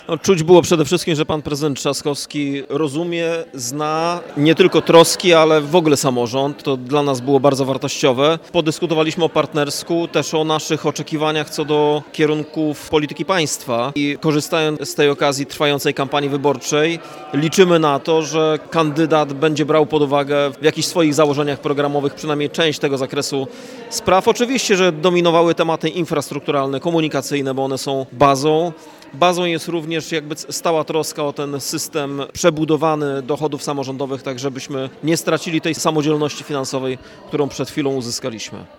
No, czuć było przede wszystkim, że pan prezydent Trzaskowski rozumie, zna nie tylko troski, ale w ogóle samorząd. To dla nas było bardzo wartościowe. Podyskutowaliśmy o partnersku, też o naszych oczekiwaniach co do kierunków polityki państwa i korzystając z tej okazji trwającej kampanii wyborczej, liczymy na to, że kandydat będzie brał pod uwagę w jakichś swoich założeniach programowych przynajmniej część tego zakresu spraw. Oczywiście, że dominowały tematy infrastrukturalne, komunikacyjne, bo one są bazą. Bazą jest również jakby stała troska o ten system przebudowany dochodów samorządowych, tak żebyśmy nie stracili tej samodzielności finansowej, którą przed chwilą uzyskaliśmy.